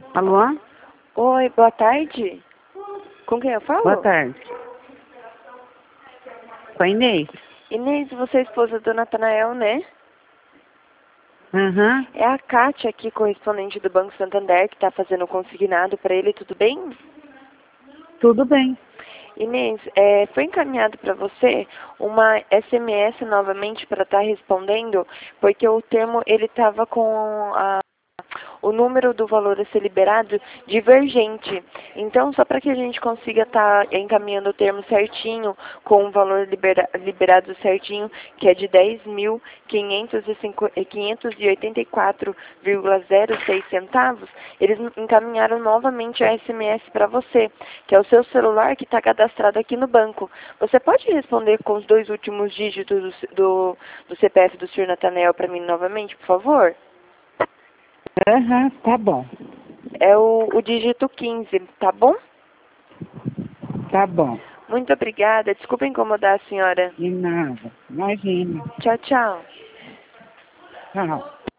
Alô? Oi, boa tarde. Com quem eu falo? Boa tarde. Com a Inês? Inês, você é a esposa do Natanael, né? Aham. É a Kátia aqui, correspondente do Banco Santander, que está fazendo o consignado para ele, tudo bem? Tudo bem. Inês, foi encaminhado para você uma SMS novamente para estar respondendo, porque o termo ele estava com o número do valor a ser liberado divergente. Então, só para que a gente consiga estar encaminhando o termo certinho, com o valor liberado certinho, que é de 10.584,06 centavos, eles encaminharam novamente a SMS para você, que é o seu celular que está cadastrado aqui no banco. Você pode responder com os 2 últimos dígitos do CPF do Sr. Natanael para mim novamente, por favor? Aham, tá bom. É o dígito 15, tá bom? Tá bom. Muito obrigada. Desculpa incomodar a senhora. De nada. Imagina. Tchau, tchau. Tchau.